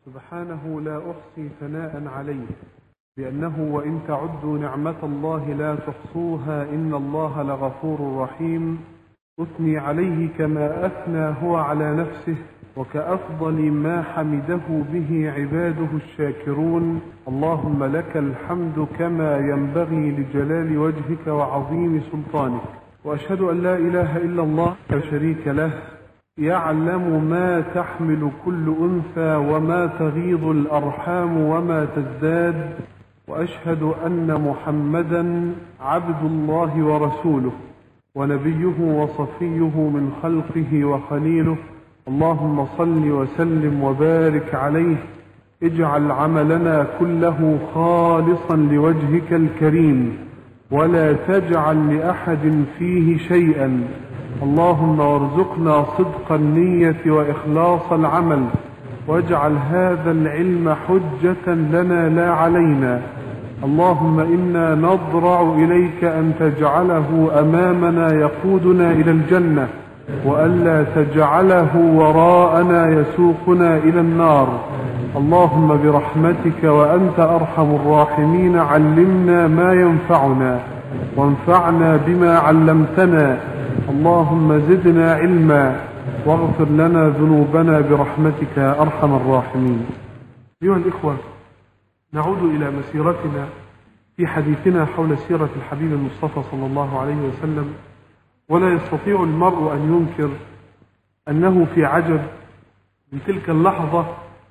سبحانه لا أحصي ثناء عليه، لأنه وإن تعدوا نعمة الله لا تحصوها إن الله لغفور رحيم. أثني عليه كما أثنى هو على نفسه، وكأفضل ما حمده به عباده الشاكرون. اللهم لك الحمد كما ينبغي لجلال وجهك وعظيم سلطانك. وأشهد أن لا إله إلا الله لا شريك له، يعلم ما تحمل كل أنثى وما تغيض الأرحام وما تزداد. وأشهد أن محمدا عبد الله ورسوله ونبيه وصفيه من خلقه وخليله. اللهم صل وسلم وبارك عليه. اجعل عملنا كله خالصا لوجهك الكريم، ولا تجعل لأحد فيه شيئا. اللهم وارزقنا صدق النية وإخلاص العمل، واجعل هذا العلم حجة لنا لا علينا. اللهم إنا نضرع إليك أن تجعله أمامنا يقودنا إلى الجنة، وألا تجعله وراءنا يسوقنا إلى النار. اللهم برحمتك وأنت أرحم الراحمين علمنا ما ينفعنا، وانفعنا بما علمتنا. اللهم زدنا علما، واغفر لنا ذنوبنا برحمتك يا أرحم الراحمين. أيها الإخوة، نعود إلى مسيرتنا في حديثنا حول سيرة الحبيب المصطفى صلى الله عليه وسلم. ولا يستطيع المرء أن ينكر أنه في عجب من تلك اللحظة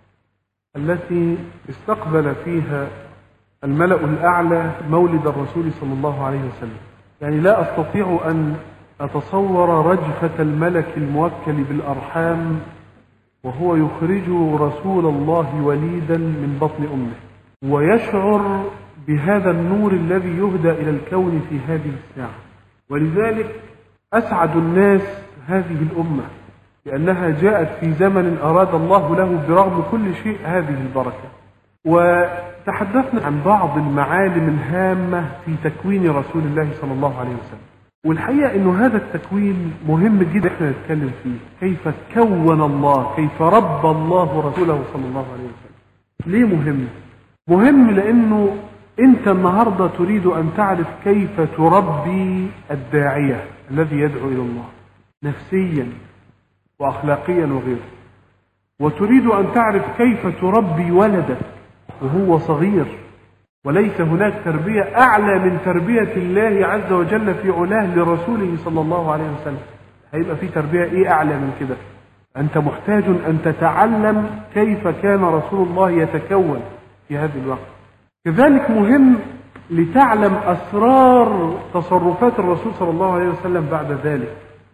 التي استقبل فيها الملأ الأعلى مولد الرسول صلى الله عليه وسلم. يعني لا أستطيع أن أتصور رجفة الملك الموكل بالأرحام وهو يخرج رسول الله وليدا من بطن أمه، ويشعر بهذا النور الذي يهدى إلى الكون في هذه الساعة. ولذلك أسعد الناس هذه الأمة، لأنها جاءت في زمن أراد الله له برغم كل شيء هذه البركة. وتحدثنا عن بعض المعالم الهامة في تكوين رسول الله صلى الله عليه وسلم، والحقيقة أنه هذا التكوين مهم جدا احنا نتكلم فيه. كيف كون الله، كيف ربى الله رسوله صلى الله عليه وسلم. ليه مهم؟ مهم لأنه أنت النهاردة تريد أن تعرف كيف تربي الداعية الذي يدعو إلى الله نفسيا وأخلاقيا وغيره، وتريد أن تعرف كيف تربي ولدك وهو صغير. وليس هناك تربية أعلى من تربية الله عز وجل في علاه لرسوله صلى الله عليه وسلم. هيبقى في تربية إيه أعلى من كده؟ أنت محتاج أن تتعلم كيف كان رسول الله يتكون في هذا الوقت. كذلك مهم لتعلم أسرار تصرفات الرسول صلى الله عليه وسلم بعد ذلك.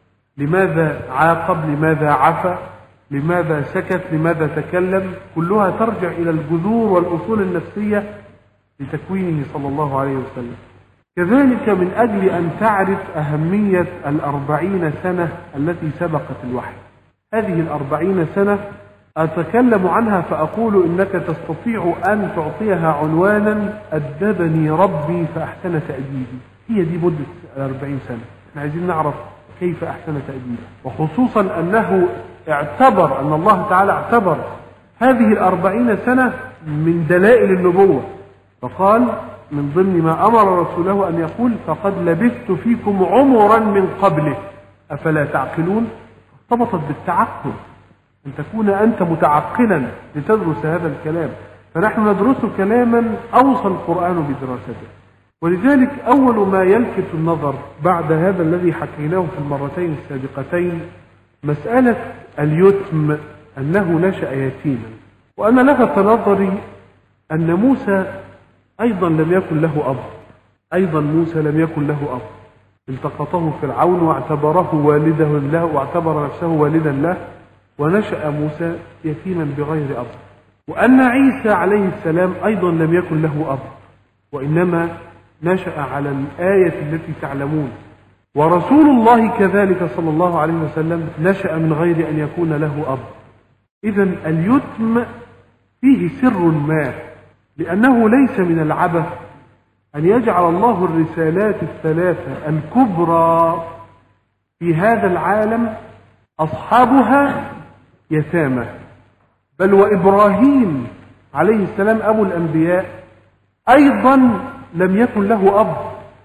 لماذا عاقب؟ لماذا عفى؟ لماذا سكت؟ لماذا تكلم؟ كلها ترجع إلى الجذور والأصول النفسية لتكوينه صلى الله عليه وسلم. كذلك من أجل أن تعرف أهمية 40 سنة التي سبقت الوحي. هذه 40 سنة أتكلم عنها فأقول إنك تستطيع أن تعطيها عنوانا أدبني ربي فأحسن تأديبي. هي دي مدة 40 سنة. احنا عايزين نعرف كيف أحسن تأديبه، وخصوصا أنه اعتبر أن الله تعالى اعتبر هذه 40 سنة من دلائل النبوة، فقال من ضمن ما أمر رسوله أن يقول فقد لبثت فيكم عمرا من قبله أفلا تعقلون. ارتبطت بالتعقل، أن تكون أنت متعقلا لتدرس هذا الكلام. فنحن ندرس كلاما أوصى القرآن بدراسته. ولذلك أول ما يلفت النظر بعد هذا الذي حكيناه في المرتين السابقتين مسألة اليتم، أنه نشأ يتيما. وأنا لفت نظري أن موسى أيضا لم يكن له أب، أيضا موسى لم يكن له أب. التقطه فرعون واعتبره والده له، واعتبر نفسه والدا له، ونشأ موسى يتيما بغير أب. وأن عيسى عليه السلام أيضا لم يكن له أب، وإنما نشأ على الآية التي تعلمون. ورسول الله كذلك صلى الله عليه وسلم نشأ من غير أن يكون له أب. إذن اليتم فيه سر ما، لأنه ليس من العبث أن يجعل الله الرسالات الثلاثة الكبرى في هذا العالم أصحابها يتامى. بل وإبراهيم عليه السلام أبو الأنبياء أيضا لم يكن له أب،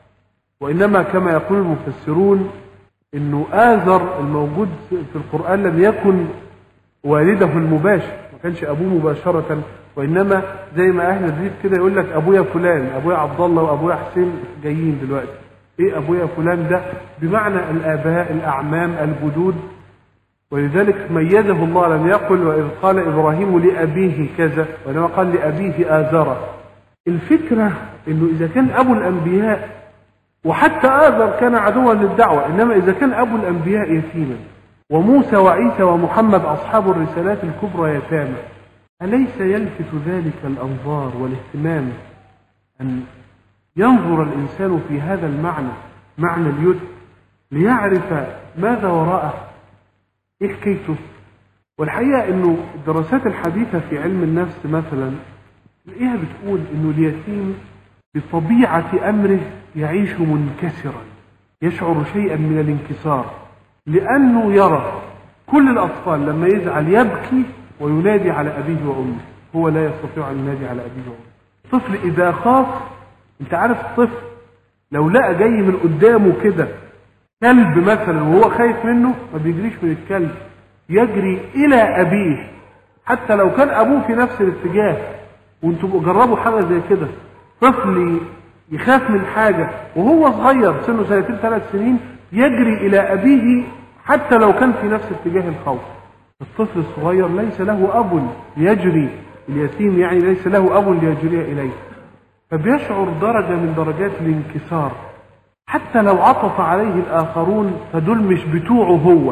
وإنما كما يقول المفسرون إنه آزر الموجود في القرآن لم يكن والده المباشر، ما كانش أبوه مباشرة، وإنما زي ما أهل الريف كده يقول لك أبويا فلان، أبويا عبد الله وأبويا حسين جايين دلوقتي. إيه أبويا فلان ده؟ بمعنى الآباء، الأعمام، الجدود. ولذلك ميزه الله، لم يقل وإذ قال إبراهيم لأبيه كذا، وإنما قال لأبيه آزر. الفكرة إنه إذا كان أبو الأنبياء، وحتى آزر كان عدوا للدعوة، إنما إذا كان أبو الأنبياء يتيما، وموسى وعيسى ومحمد أصحاب الرسالات الكبرى يتامى، أليس يلفت ذلك الأنظار والاهتمام أن ينظر الإنسان في هذا المعنى، معنى اليتم، ليعرف ماذا وراءه، إيه حكايته؟ والحقيقة إنه الدراسات الحديثة في علم النفس مثلا تلاقيها بتقول إنه اليتيم بطبيعة أمره يعيش منكسرا، يشعر شيئا من الانكسار، لأنه يرى كل الأطفال لما يزعل يبكي وينادي على أبيه وأمه، هو لا يستطيع أن ينادي على أبيه وأمه. الطفل إذا خاف، أنت عارف الطفل لو لقى جاي من قدامه كده كلب مثلا وهو خايف منه، ما بيجريش من الكلب، يجري إلى أبيه، حتى لو كان أبوه في نفس الاتجاه. وانتوا جربوا حاجة زي كده، طفل يخاف من حاجة وهو صغير سنه 2-3 سنين يجري إلى أبيه حتى لو كان في نفس اتجاه الخوف. الطفل الصغير ليس له أب يجري، اليتيم يعني ليس له أب ليجري إليه، فبيشعر درجة من درجات الانكسار. حتى لو عطف عليه الآخرون فدول مش بتوعه، هو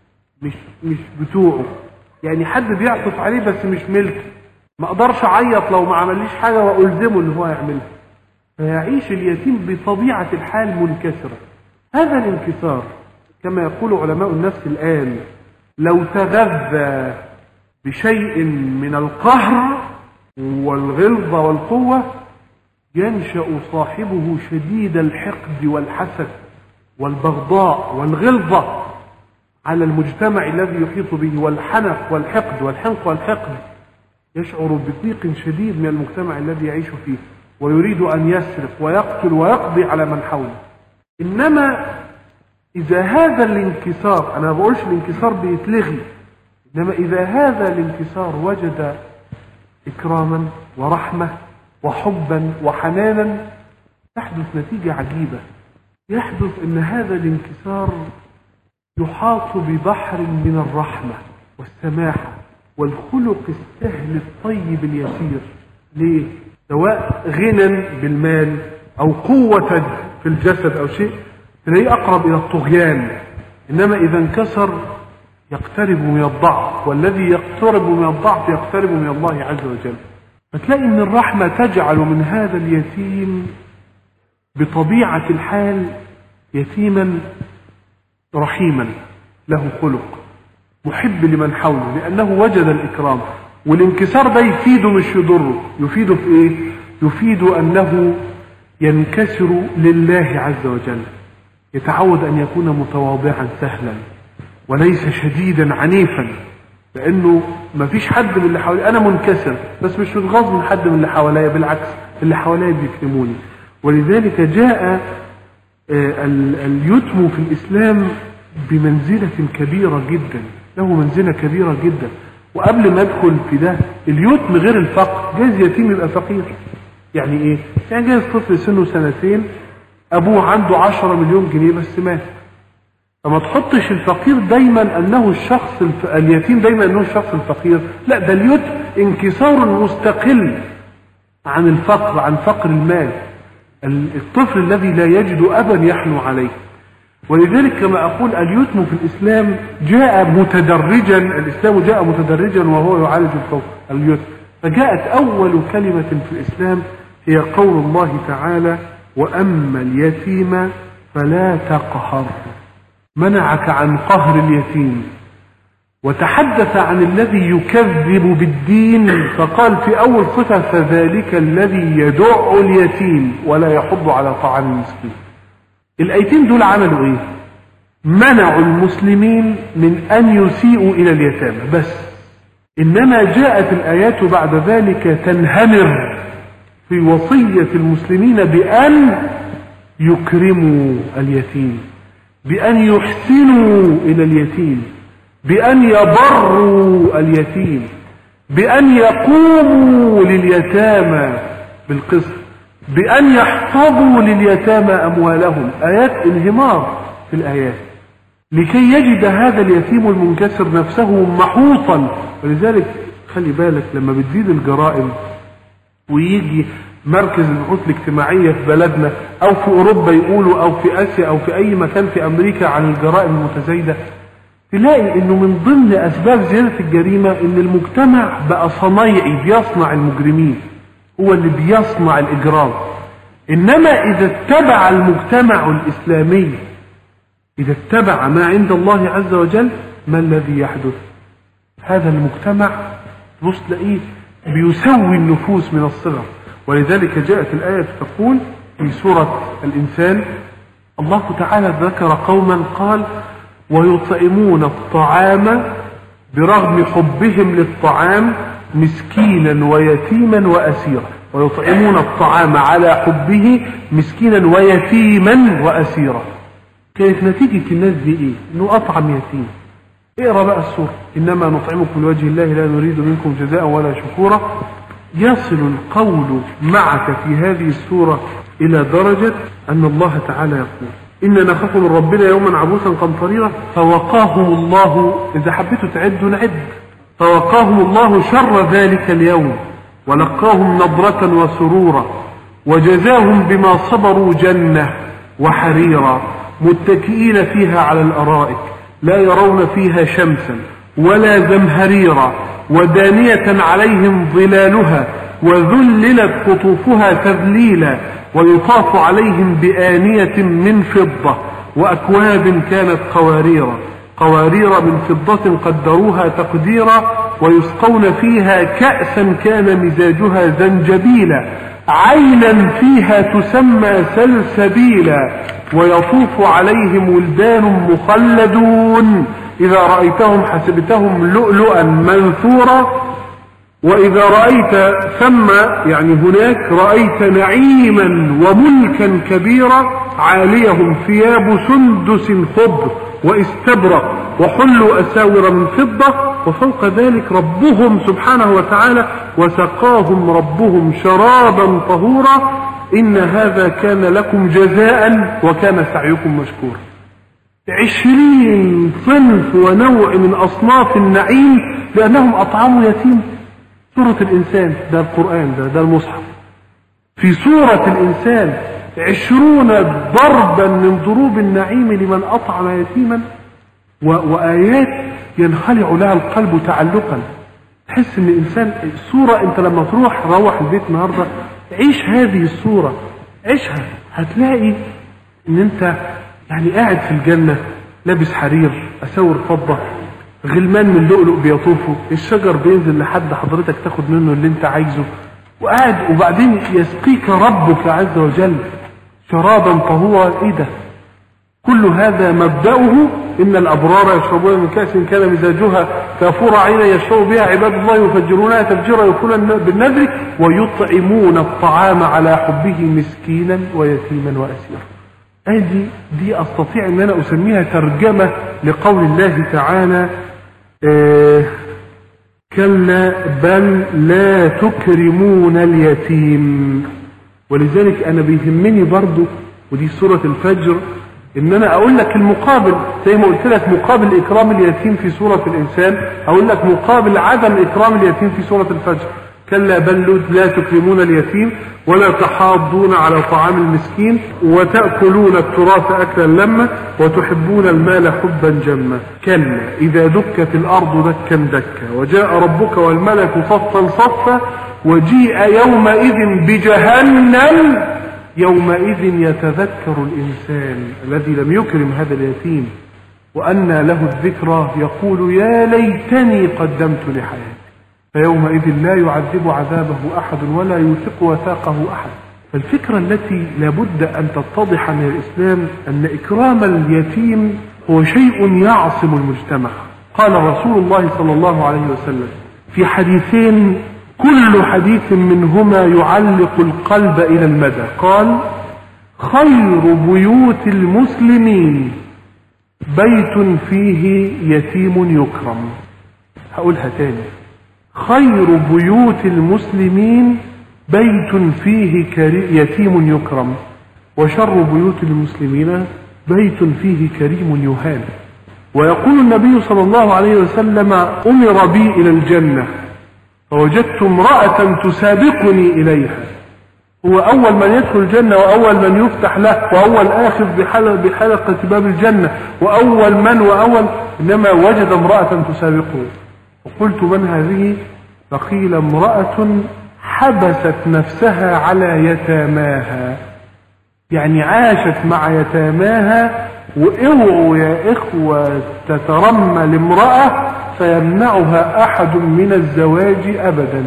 مش بتوعه، يعني حد بيعطف عليه بس مش ملكي، ما اقدرش اعيط لو ما عمليش حاجة وألزمه اللي هو يعملها. فيعيش اليتيم بطبيعة الحال منكسرا. هذا الانكسار كما يقول علماء النفس الآن لو تغذى بشيء من القهر والغلظة والقوة ينشأ صاحبه شديد الحقد والحسد والبغضاء والغلظة على المجتمع الذي يحيط به، والحنق والحقد، والحنق والحقد، يشعر بضيق شديد من المجتمع الذي يعيش فيه، ويريد أن يسرق ويقتل ويقضي على من حوله. إنما إذا هذا الانكسار، أنا ما بقولش الانكسار بيتلغي، إنما إذا هذا الانكسار وجد إكراما ورحمة وحبا وحنانا، تحدث نتيجة عجيبة. يحدث أن هذا الانكسار يحاط ببحر من الرحمة والسماحة والخلق السهل الطيب اليسير. ليه؟ سواء غنى بالمال أو قوة في الجسد أو شيء، تلاقيه أقرب إلى الطغيان. إنما إذا انكسر يقترب من الضعف، والذي يقترب من الضعف يقترب من الله عز وجل. فتلاقي أن الرحمة تجعل من هذا اليتيم بطبيعة الحال يتيما رحيما له خلق، محب لمن حوله، لأنه وجد الإكرام. والانكسار ده يفيده مش يضره. يفيده في إيه؟ يفيد أنه ينكسر لله عز وجل، يتعود أن يكون متواضعا سهلا وليس شديدا عنيفا، لأنه ما فيش حد من اللي حواليه، أنا منكسر بس مش متغاظ من حد من اللي حواليا، بالعكس اللي حواليا بيكرموني. ولذلك جاء اليتم في الإسلام بمنزلة كبيرة جدا، له منزلة كبيرة جدا. وقبل ما ادخل في ده، اليتم غير الفقر. جايز يتيم يبقى فقير، يعني ايه؟ يعني جايز طفل سنه 2 ابوه عنده 10 مليون جنيه بس مات. فما تحطش الفقير دايما انه الشخص اليتيم دايما انه الشخص الفقير، لا، ده اليتم انكسار مستقل عن الفقر، عن فقر المال. الطفل الذي لا يجد ابا يحنو عليه. ولذلك كما أقول اليتم في الإسلام جاء متدرجا، الإسلام جاء متدرجا وهو يعالج اليتم. فجاءت أول كلمة في الإسلام هي قول الله تعالى: وأما اليتيم فلا تقهر. منعك عن قهر اليتيم، وتحدث عن الذي يكذب بالدين، فقال في أول صفة: فذلك الذي يدع اليتيم ولا يحض على طعام المسكين. الآيتين دول عملوا ايه؟ منعوا المسلمين من ان يسيئوا الى اليتامى بس. إنما جاءت الآيات بعد ذلك تنهمر في وصية المسلمين بأن يكرموا اليتيم، بأن يحسنوا إلى اليتيم، بأن يبروا اليتيم، بأن يقوموا لليتامى بالقسط، بأن يحفظوا لليتامى أموالهم. آيات انهمار في الآيات لكي يجد هذا اليتيم المنكسر نفسه محوطا. ولذلك خلي بالك لما بتزيد الجرائم ويجي مركز البحوث الاجتماعية في بلدنا أو في أوروبا يقولوا أو في آسيا أو في أي مكان في أمريكا عن الجرائم المتزايدة، تلاقي إنه من ضمن أسباب زيادة الجريمة إن المجتمع بقى صنايعي بيصنع المجرمين، هو اللي بيصنع الإجرام. إنما إذا اتبع المجتمع الإسلامي، إذا اتبع ما عند الله عز وجل، ما الذي يحدث؟ هذا المجتمع بص تلاقيه بيسوي النفوس من الصغر. ولذلك جاءت الآية تقول في سورة الإنسان، الله تعالى ذكر قوما قال ويطعمون الطعام برغم حبهم للطعام مسكينا ويتيما وأسيرا. ويطعمون الطعام على حبه مسكينا ويتيما وأسيرا. كانت نتيجة الناس دي إيه؟ إنه أطعم يتيم. اقرأ بقى السورة، إنما نطعمكم لوجه الله لا نريد منكم جزاء ولا شكورا. يصل القول معك في هذه السورة إلى درجة أن الله تعالى يقول إنا نخاف من ربنا يوما عبوسا قمطريرا فوقاهم الله، إذا حبيتوا تعدوا نعد، فوقاهم الله شر ذلك اليوم ولقاهم نضرة وسرورا وجزاهم بما صبروا جنة وحريرا متكئين فيها على الأرائك لا يرون فيها شمسا ولا زمهريرا ودانية عليهم ظلالها وذللت قطوفها تذليلا ويطاف عليهم بآنية من فضة وأكواب كانت قوارير من فضة قدروها تقديرا ويسقون فيها كأسا كان مزاجها زنجبيلا عينا فيها تسمى سلسبيلا ويطوف عليهم ولدان مخلدون إذا رأيتهم حسبتهم لؤلؤا منثورا وإذا رأيت ثم يعني هناك رأيت نعيما وملكا كبيرا عاليهم ثياب سندس خضر واستبرق وحلوا أساور من فضة وفوق ذلك ربهم سبحانه وتعالى وسقاهم ربهم شرابا طهورا إن هذا كان لكم جزاء وكان سعيكم مشكورا. 20 صنف ونوع من أصناف النعيم لأنهم أطعموا يتيم. سورة الإنسان ده القرآن ده المصحف. في سورة الإنسان 20 ضربا من ضروب النعيم لمن أطعم يتيما وآيات ينخلع لها القلب تعلقا. تحس ان الإنسان السورة انت لما روح البيت النهاردة عيش هذه السورة، عيشها، هتلاقي ان انت يعني قاعد في الجنة لابس حرير أساور فضة، غلمان من لؤلؤ بيطوفوا، الشجر بينزل لحد حضرتك تاخد منه اللي انت عايزه وقاعد، وبعدين يسقيك ربك عز وجل شرابا طهورا. ايه ده؟ كل هذا مبدأه إن الأبرار يشربون من كأس كان مزاجها كافورا عينا يشرب بها عباد الله يفجرونها تفجيرا يكون بالنذر ويطعمون الطعام على حبه مسكينا ويتيما وأسيرا. دي أستطيع أن أنا أسميها ترجمة لقول الله تعالى كلا بل لا تكرمون اليتيم. ولذلك أنا بيهمني برضو ودي سورة الفجر ان انا اقول لك المقابل، زي ما قلت لك مقابل اكرام اليتيم في سورة الانسان اقول لك مقابل عدم اكرام اليتيم في سورة الفجر. كلا بل لا تكرمون اليتيم ولا تحاضون على طعام المسكين وتأكلون التراث أكلا لما وتحبون المال حبا جما. كلا إذا دكت الأرض دكا دكا وجاء ربك والملك صفا صفا وجيء يومئذ بجهنم يومئذ يتذكر الإنسان الذي لم يكرم هذا اليتيم وأنى له الذكرى يقول يا ليتني قدمت لحياتي فيومئذ لا يعذب عذابه أحد ولا يوثق وثاقه أحد. فالفكرة التي لابد أن تتضح من الإسلام أن إكرام اليتيم هو شيء يعصم المجتمع. قال رسول الله صلى الله عليه وسلم في حديثين كل حديث منهما يعلق القلب إلى المدى. قال: خير بيوت المسلمين بيت فيه يتيم يكرم. هقولها تاني: خير بيوت المسلمين بيت فيه يتيم يكرم، وشر بيوت المسلمين بيت فيه كريم يهان. ويقول النبي صلى الله عليه وسلم: أمر بي إلى الجنة فوجدت امرأة تسابقني إليها. هو أول من يدخل الجنة، وأول من يفتح له، وأول آخذ بحلقة باب الجنة، وأول إنما وجد امرأة تسابقه. وقلت: من هذه؟ فقيل: امرأة حبست نفسها على يتاماها، يعني عاشت مع يتاماها. واوعوا يا إخوة تترمل امرأة فيمنعها أحد من الزواج أبدا،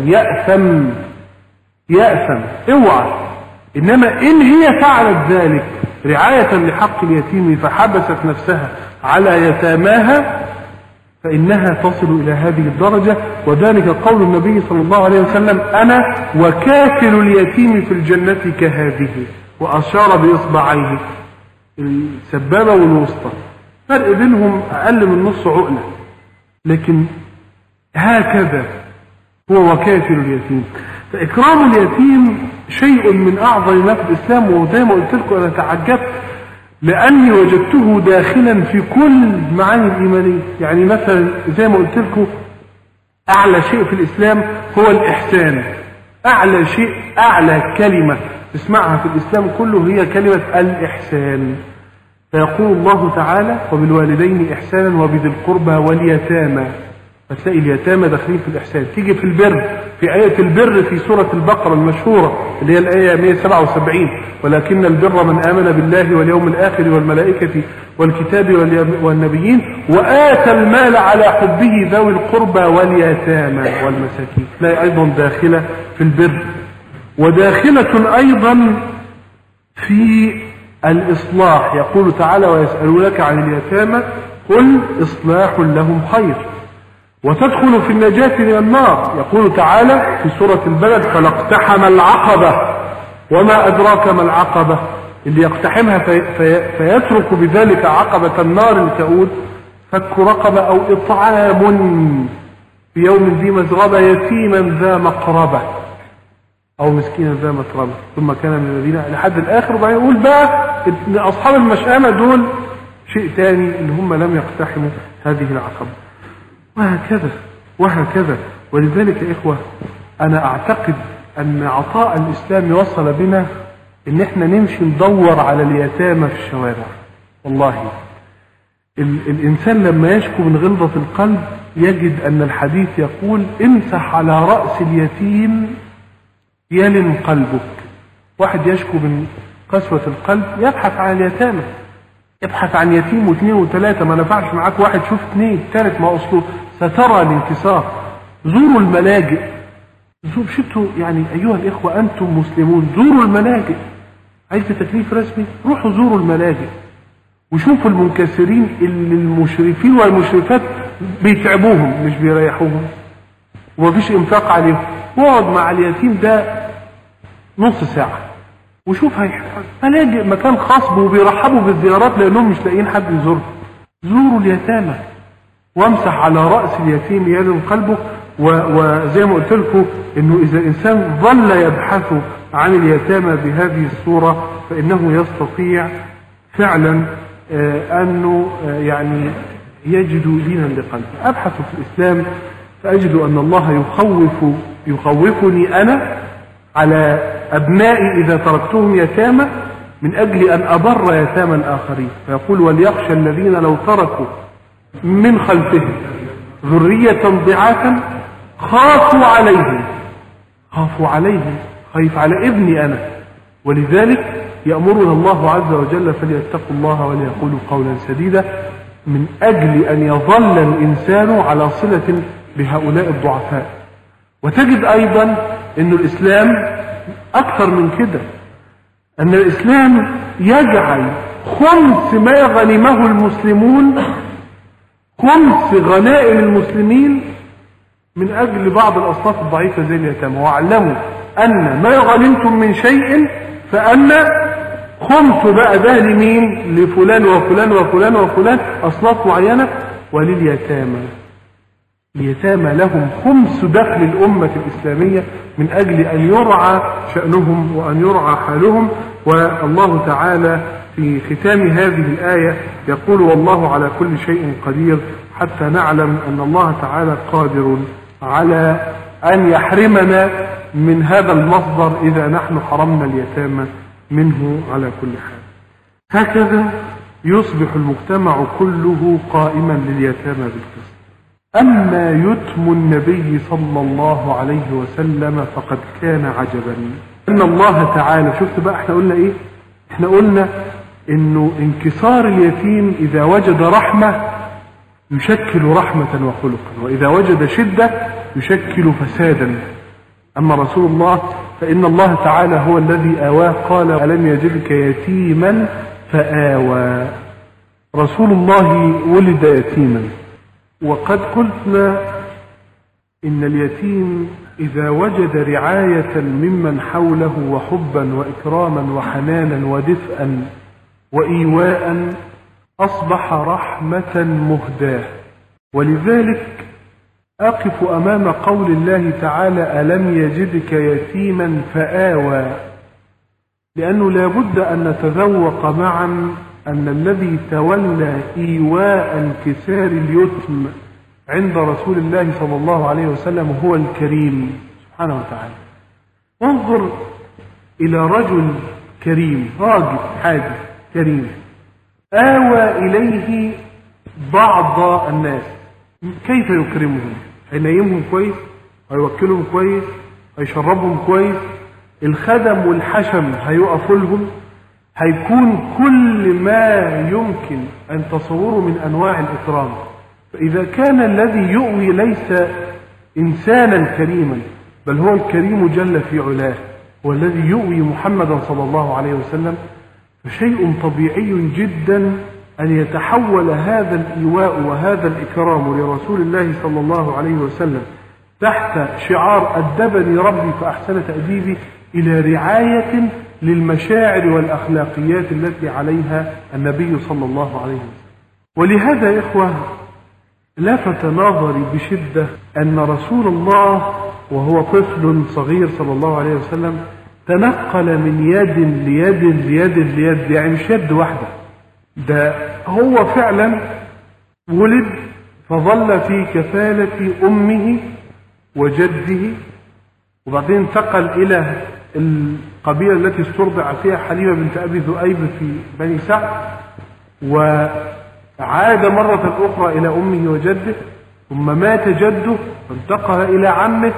يأثم اوعى. إنما إن هي فعلت ذلك رعاية لحق اليتيم فحبست نفسها على يتاماها فإنها تصل إلى هذه الدرجة. وذلك قول النبي صلى الله عليه وسلم: أنا وكافل اليتيم في الجنة كهذه، وأشار بإصبعيه السبابة والوسطى، فرق بينهم أقل من نص عقلة، لكن هكذا هو وكافل اليتيم. فإكرام اليتيم شيء من أعظم ما في الإسلام. وزي ما قلت لكم أنا تعجبت لأني وجدته داخلا في كل معاني الإيمانية. يعني مثلا زي ما قلت لكم أعلى شيء في الإسلام هو الإحسان. أعلى شيء، أعلى كلمة تسمعها في الإسلام كله هي كلمة الإحسان. فيقول الله تعالى: وبالوالدين إحسانا وبذي القربى واليتامى. فتلاقي اليتامى داخلين في الإحسان. تيجي في البر، في آية البر في سورة البقرة المشهورة اللي هي الآية 177: ولكن البر من آمن بالله واليوم الآخر والملائكة والكتاب والنبيين وآتى المال على حبه ذوي القربى واليتامى والمساكين. تلاقي أيضا داخلة في البر، وداخلة أيضا في الإصلاح. يقول تعالى: ويسألونك عن اليتامى قل إصلاح لهم خير. وتدخل في النجاة من النار. يقول تعالى في سورة البلد: فلاقتحم العقبة وما أدراك ما العقبة. اللي يقتحمها فيترك بذلك عقبة النار الكؤود فك رقبة أو إطعام في يوم ذي مسغبة يتيما ذا مقربة أو مسكينا ذا متربة ثم كان من الذين لحد الآخر. وبعدين يقول بقى إن أصحاب المشأمة دول شيء ثاني اللي هم لم يقتحموا هذه العقبة، وهكذا. ولذلك يا إخوة أنا أعتقد أن عطاء الإسلام وصل بنا إن إحنا نمشي ندور على اليتامى في الشوارع. والله الإنسان لما يشكو من غلظة القلب يجد أن الحديث يقول: امسح على رأس اليتيم يلن قلبك. واحد يشكو من قسوة القلب يبحث عن اليتامى، يبحث عن يتيم واثنين وثلاثة. ما نفعش معاك واحد، شوف اثنين ثالث، ما أصله سترى الانكسار. زوروا الملاجئ، شفتوا يعني أيها الإخوة أنتم مسلمون، زوروا الملاجئ. عايز تكليف رسمي روحوا زوروا الملاجئ وشوفوا المنكسرين اللي المشرفين والمشرفات بيتعبوهم مش بيريحوهم ومفيش انفاق عليهم. واقعد مع اليتيم ده نص ساعة وشوف ملاجئ مكان خاص وبيرحبوا بالزيارات لأنهم مش لاقيين حد يزورهم. زوروا اليتامى وامسح على رأس اليتيم يلن قلبه. وزي ما قلت لكم انه اذا الانسان ظل يبحث عن اليتامى بهذه الصورة فانه يستطيع فعلا انه يعني يجد دينا لقلبه. ابحث في الاسلام فاجد ان الله يخوفني انا على ابنائي اذا تركتهم يتامى من اجل ان ابر يتامى الاخرين. فيقول: وليخشى الذين لو تركوا من خلفهم ذرية ضعافا خافوا عليهم، خايف على ابني أنا. ولذلك يأمرنا الله عز وجل: فليتقوا الله وليقولوا قولا سديدا، من أجل أن يظل الإنسان على صلة بهؤلاء الضعفاء. وتجد أيضا أن الإسلام أكثر من كده، أن الإسلام يجعل خمس ما غنمه المسلمون، خمس غنائم المسلمين من أجل بعض الأصناف الضعيفة زي اليتامى. واعلموا أن ما غنمتم من شيء فأن خمس بقى ده لمين؟ لفلان وفلان وفلان وفلان، أصناف معينة. ولليتامى، اليتامى لهم خمس دخل الأمة الإسلامية من أجل أن يرعى شأنهم وأن يرعى حالهم. والله تعالى في ختام هذه الآية يقول: والله على كل شيء قدير، حتى نعلم أن الله تعالى قادر على أن يحرمنا من هذا المصدر إذا نحن حرمنا اليتامى منه على كل حال. هكذا يصبح المجتمع كله قائما لليتامى بالقسط. أما يتم النبي صلى الله عليه وسلم فقد كان عجبا. أن الله تعالى، شفت بقى احنا قلنا ايه؟ احنا قلنا انه انكسار اليتيم اذا وجد رحمة يشكل رحمة وخلقا، واذا وجد شدة يشكل فسادا. اما رسول الله فان الله تعالى هو الذي آواه، قال: ألم يجدك يتيما فآوى. رسول الله ولد يتيما، وقد قلنا إن اليتيم إذا وجد رعاية ممن حوله وحبا وإكراما وحنانا ودفئا وإيواء أصبح رحمة مهداة. ولذلك أقف أمام قول الله تعالى: ألم يجدك يتيما فآوى، لأنه لا بد أن نتذوق معا أن الذي تولى إيواء انكسار اليتم عند رسول الله صلى الله عليه وسلم هو الكريم سبحانه وتعالى. انظر إلى رجل كريم، راجل حاجة كريم، آوى إليه بعض الناس. كيف يكرمهم؟ هينيمهم كويس، هيوكلهم كويس، هيشربهم كويس، الخدم والحشم هيقفوا لهم، هيكون كل ما يمكن أن تصوره من أنواع الإكرام. فإذا كان الذي يؤوي ليس إنسانا كريما بل هو الكريم جل في علاه، هو الذي يؤوي محمدا صلى الله عليه وسلم، فشيء طبيعي جدا أن يتحول هذا الإيواء وهذا الإكرام لرسول الله صلى الله عليه وسلم تحت شعار أدبني ربي فأحسن تأديبي إلى رعاية للمشاعر والأخلاقيات التي عليها النبي صلى الله عليه وسلم. ولهذا يا إخوة لفت نظري بشدة أن رسول الله وهو طفل صغير صلى الله عليه وسلم تنقل من يد ليد ليد ليد، يعني مش يد واحدة، ده هو فعلا ولد فظل في كفالة أمه وجده، وبعدين انتقل إلى القبيلة التي استرضع فيها حليمة بنت أبي ذؤيب في بني سعد، وعاد مرة أخرى إلى أمه وجده، ثم مات جده فانتقل إلى عمه،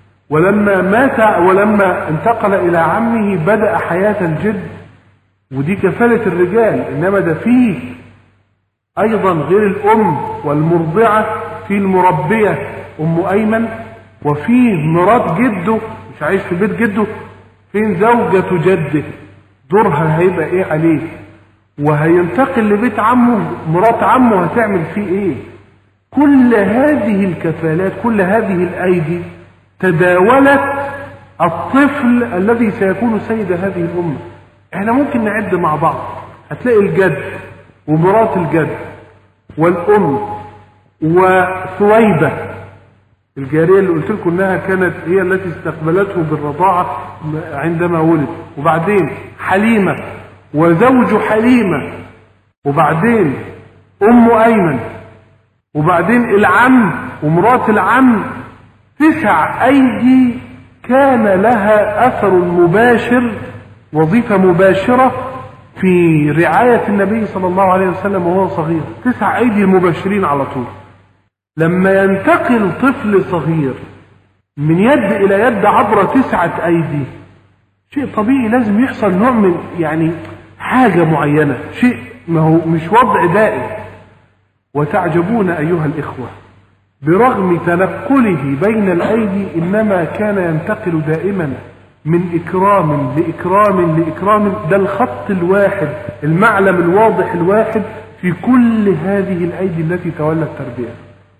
ولما انتقل إلى عمه بدأ حياة الجد، ودي كفالة الرجال. إنما ده فيه أيضا غير الأم والمرضعة في المربية أم أيمن، وفيه مرات جده مش عايش في بيت جده، فين زوجة جده دورها هيبقى ايه عليه، وهينتقل لبيت عمه مرات عمه هتعمل فيه ايه. كل هذه الكفالات، كل هذه الأيدي تداولت الطفل الذي سيكون سيد هذه الأمة. احنا ممكن نعد مع بعض، هتلاقي الجد ومرات الجد والأم وثويبة الجارية اللي قلت لكم انها كانت هي التي استقبلته بالرضاعة عندما ولد، وبعدين حليمة وزوج حليمة، وبعدين أم أيمن، وبعدين العم ومرات العم. 9 أيدي كان لها أثر مباشر، وظيفة مباشرة في رعاية النبي صلى الله عليه وسلم وهو صغير. 9 أيدي المباشرين على طول. لما ينتقل طفل صغير من يد إلى يد عبر 9 أيدي، شيء طبيعي لازم يحصل نوع من يعني حاجة معينة، شيء ما هو مش وضع دائم. وتعجبون أيها الإخوة برغم تنقله بين الأيدي إنما كان ينتقل دائما من إكرام لإكرام لإكرام. ده الخط الواحد، المعلم الواضح الواحد في كل هذه الأيدي التي تولت تربيته.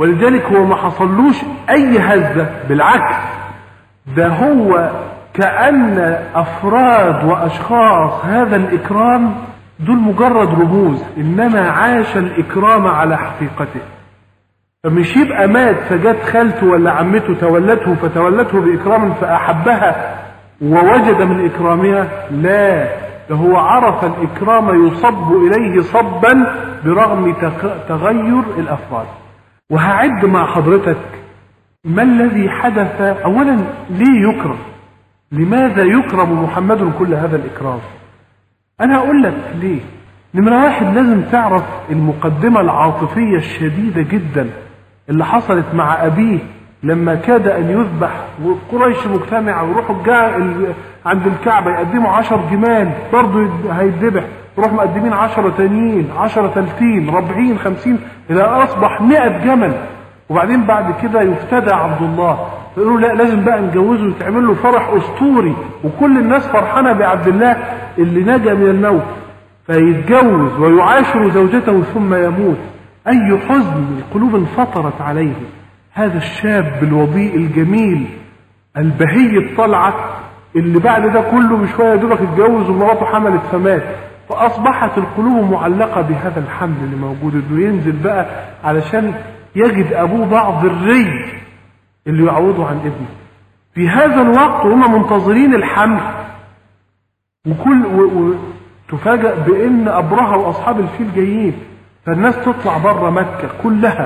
ولذلك هو ما حصلوش أي هزة، بالعكس ده هو كأن أفراد وأشخاص هذا الإكرام دول مجرد رموز، إنما عاش الإكرام على حقيقته. فمش يبقى مات فجت خالته ولا عمته تولته فتولته بإكرام فأحبها ووجد من إكرامها، لا، ده هو عرف الإكرام يصب إليه صبا برغم تغير الأفراد. وهعد مع حضرتك ما الذي حدث. أولا ليه يكرم؟ لماذا يكرم محمد كل هذا الإكرام؟ أنا أقول لك ليه. نمرة واحد، لازم تعرف المقدمة العاطفية الشديدة جدا اللي حصلت مع أبيه لما كاد أن يذبح، وقريش مجتمعة ويروحوا عند الكعبة يقدموا 10 جمال برضه هيتذبح، يروحوا مقدمين 10 تانيين، 10 تالتين، 40 50 إلى أصبح 100 جمل. وبعدين بعد كده يفتدى عبد الله، فيقولوا لا لازم بقى نجوزه وتعمل له فرح أسطوري وكل الناس فرحانة بعبد الله اللي نجا من الموت، فيتجوز ويعاشر زوجته ثم يموت. أي حزن، القلوب انفطرت عليه. هذا الشاب الوضيء الجميل البهي الطلعة اللي بعد ده كله بشوية دوبك اتجوز ومراته حملت فمات، فأصبحت القلوب معلقة بهذا الحمل اللي موجود، انه ينزل بقى علشان يجد أبوه بعض الري اللي يعوضه عن ابنه. في هذا الوقت هم منتظرين الحمل، تفاجأ بأن أبرهة وأصحاب الفيل جايين، فالناس تطلع بره مكة كلها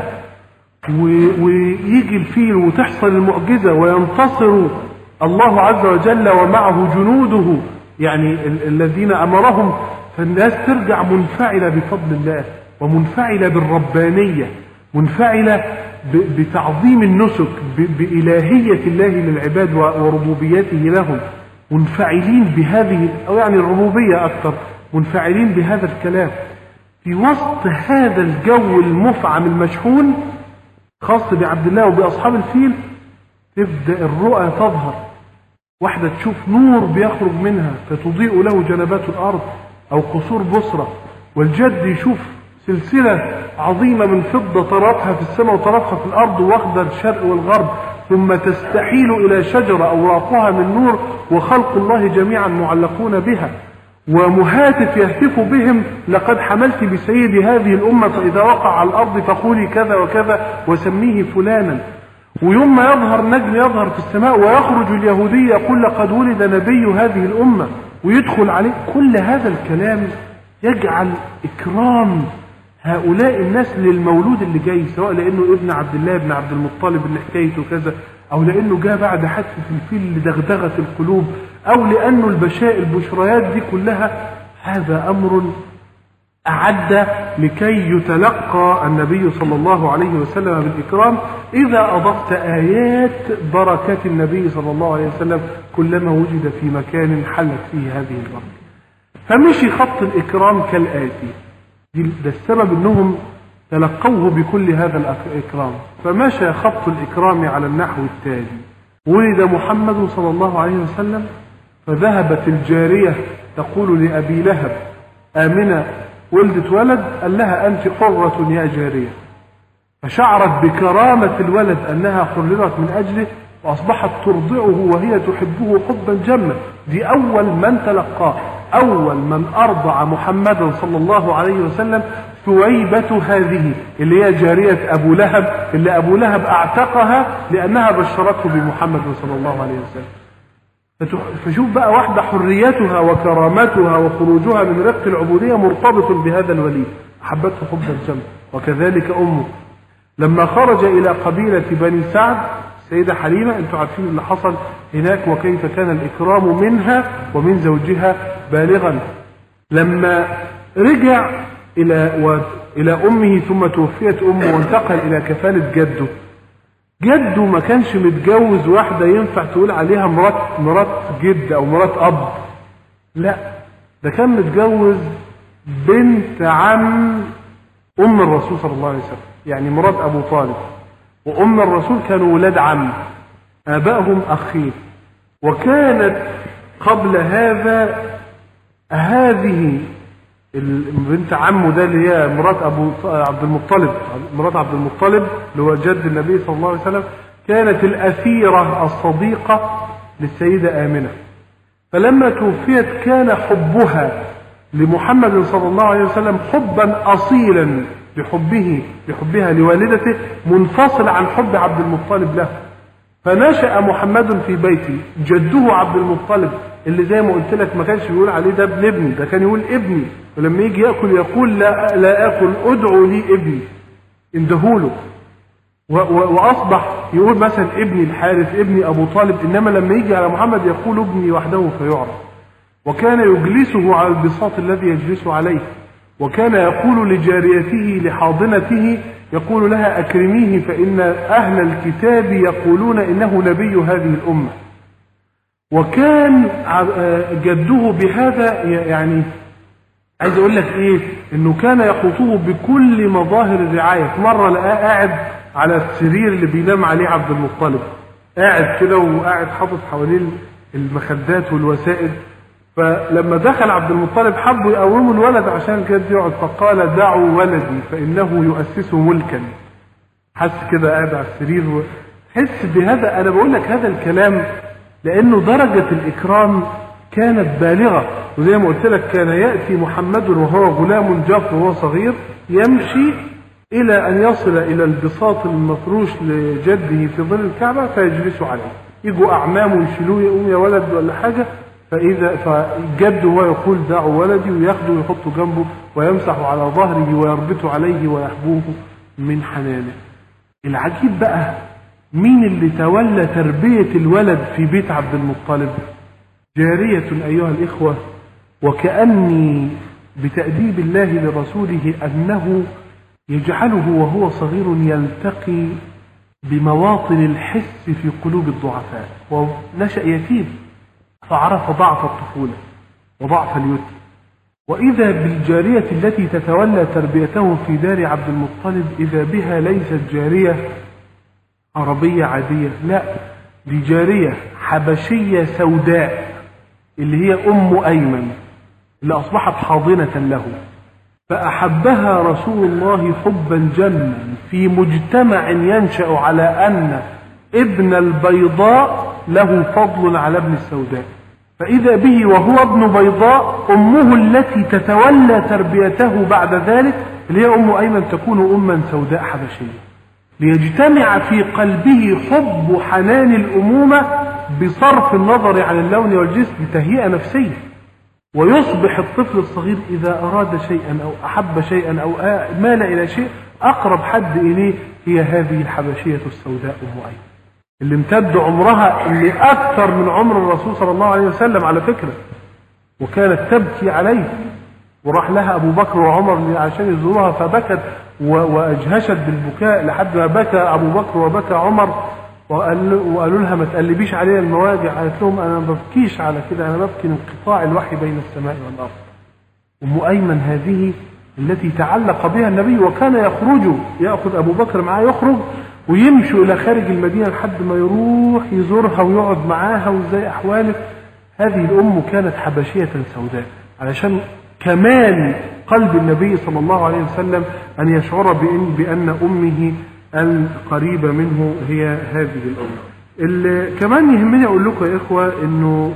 ويجي الفيل وتحصل المعجزة وينتصر الله عز وجل ومعه جنوده، يعني الذين أمرهم. فالناس ترجع منفعلة بفضل الله ومنفعلة بالربانية، منفعلة بتعظيم النسك، بإلهية الله للعباد وربوبيته لهم، منفعلين بهذه، أو يعني الربوبية أكثر، منفعلين بهذا الكلام. في وسط هذا الجو المفعم المشحون خاص بعبد الله وبأصحاب الفيل، تبدأ الرؤى تظهر. واحدة تشوف نور بيخرج منها فتضيء له جنبات الأرض أو قصور بصرة، والجد يشوف سلسلة عظيمة من فضة طرفها في السماء وطرفها في الأرض واخدة الشرق والغرب، ثم تستحيل إلى شجرة أوراقها من نور وخلق الله جميعا معلقون بها، ومهاتف يهتف بهم: لقد حملت بسيد هذه الأمة فإذا وقع على الأرض فقولي كذا وكذا وسميه فلانا. ويوم ما يظهر نجم يظهر في السماء ويخرج اليهودي يقول: لقد ولد نبي هذه الأمة، ويدخل عليه. كل هذا الكلام يجعل إكرام هؤلاء الناس للمولود اللي جاي، سواء لأنه ابن عبد الله بن عبد المطلب اللي حكايته كذا، أو لأنه جاء بعد حادثة الفيل اللي دغدغت القلوب، أو لأنه البشريات دي كلها. هذا أمر أعد لكي يتلقى النبي صلى الله عليه وسلم بالإكرام، إذا أضفت آيات بركات النبي صلى الله عليه وسلم كلما وجد في مكان حلت فيه هذه البركة. فمشي خط الإكرام كالآتي، ده السبب أنهم تلقوه بكل هذا الإكرام. فمشى خط الإكرام على النحو التالي: ولد محمد صلى الله عليه وسلم، فذهبت الجارية تقول لأبي لهب: آمنة ولدت ولد، قال لها: أنت حرة يا جارية. فشعرت بكرامة الولد أنها حررت من أجله، وأصبحت ترضعه وهي تحبه حبا جما. دي أول من تلقاه، أول من أرضع محمدا صلى الله عليه وسلم ثويبة هذه اللي هي جارية أبو لهب، اللي أبو لهب أعتقها لأنها بشرته بمحمد صلى الله عليه وسلم. فشوف بقى واحدة حريتها وكرامتها وخروجها من رق العبودية مرتبط بهذا الولي، أحبته حبا جما. وكذلك أمه لما خرج إلى قبيلة بني سعد، السيدة حليمة، أنتم عارفين اللي حصل هناك وكيف كان الإكرام منها ومن زوجها بالغا. لما رجع إلى أمه ثم توفيت أمه وانتقل إلى كفالة جده ما كانش متجوز واحدة ينفع تقول عليها مرات جد أو مرات أب، لا، ده كان متجوز بنت عم أم الرسول صلى الله عليه وسلم، يعني مرات أبو طالب وأم الرسول كانوا ولاد عم، آبائهم أخين. وكانت قبل هذا هذه بنت عمه ده اللي هي مرات عبد المطلب، مرات عبد المطلب اللي هو جد النبي صلى الله عليه وسلم، كانت الأسيرة الصديقة للسيدة آمنة. فلما توفيت كان حبها لمحمد صلى الله عليه وسلم حبا أصيلا بحبها لوالدته منفصل عن حب عبد المطلب له. فنشأ محمد في بيته، جده عبد المطلب اللي زي ما قلت لك ما كانش يقول عليه ده ابن ابني، ده كان يقول ابني، ولما يجي يأكل يقول لا آكل، ادعوا لي ابني، اندهوله. وأصبح يقول مثلا ابني الحارث، ابني أبو طالب، إنما لما يجي على محمد يقول ابني وحده فيعرف. وكان يجلسه على البساط الذي يجلس عليه، وكان يقول لجاريته لحاضنته، يقول لها أكرميه فإن أهل الكتاب يقولون إنه نبي هذه الأمة. وكان جده بهذا يعني عايز أقول لك إيه، إنه كان يخوطه بكل مظاهر الرعاية. مرة لقاه قاعد على السرير اللي بينام عليه عبد المطلب، قاعد كده وقاعد حاطط حواليه المخدات والوسائد. فلما دخل عبد المطلب حبوا يقوموا الولد عشان كده يقعد، فقال دعوا ولدي فإنه يؤسس ملكا. حس كده قاعد على السرير، حس بهذا. أنا بقول لك هذا الكلام لأنه درجة الإكرام كانت بالغة. وزي ما قلت لك كان يأتي محمد وهو غلام جاف وهو صغير، يمشي إلى أن يصل إلى البساط المفروش لجده في ظل الكعبة فيجلسوا عليه. يجوا أعمامه يشيلوه، يقوم يا ولد ولا حاجة، فجده هو يقول دعوا ولدي، وياخده ويحطه جنبه ويمسح على ظهره ويربط عليه ويحبوه من حنانه. العجيب بقى مين اللي تولى تربية الولد في بيت عبد المطلب؟ جارية أيها الإخوة. وكأني بتأديب الله لرسوله أنه يجعله وهو صغير يلتقي بمواطن الحس في قلوب الضعفاء. ونشأ يتيم فعرف ضعف الطفولة وضعف اليتم. وإذا بالجارية التي تتولى تربيته في دار عبد المطلب، إذا بها ليست جارية عربية عادية، لا، دي جارية حبشية سوداء اللي هي أم أيمن اللي أصبحت حاضنة له. فأحبها رسول الله حبا جما في مجتمع ينشأ على أن ابن البيضاء له فضل على ابن السوداء. فإذا به وهو ابن بيضاء أمه التي تتولى تربيته بعد ذلك اللي هي أم أيمن تكون أما سوداء حبشية، ليجتمع في قلبه حب حنان الأمومة بصرف النظر عن اللون والجسم لتهيئة نفسية. ويصبح الطفل الصغير إذا أراد شيئا أو أحب شيئا أو مال إلى شيء أقرب حد إليه هي هذه الحبشية السوداء أم أيمن اللي امتد عمرها اللي أكثر من عمر الرسول صلى الله عليه وسلم على فكرة، وكانت تبكي عليه. وراح لها أبو بكر وعمر عشان يزوروها فبكت وأجهشت بالبكاء لحد ما بكى أبو بكر وبكى عمر، وقالوا لها ما تقلبيش عليها المواجع. قالت لهم أنا ما ببكيش على كده، أنا ببكي انقطاع الوحي بين السماء والأرض. أم أيمن هذه التي تعلق بها النبي، وكان يخرج يأخذ أبو بكر معاه يخرج ويمشوا إلى خارج المدينة لحد ما يروح يزورها ويقعد معاها وإزاي أحوالك. هذه الأم كانت حبشية سوداء علشان كمال قلب النبي صلى الله عليه وسلم أن يشعر بأن أمه القريبة منه هي هذه الأم. اللي كمان يهمني أقول لكم يا إخوة إنه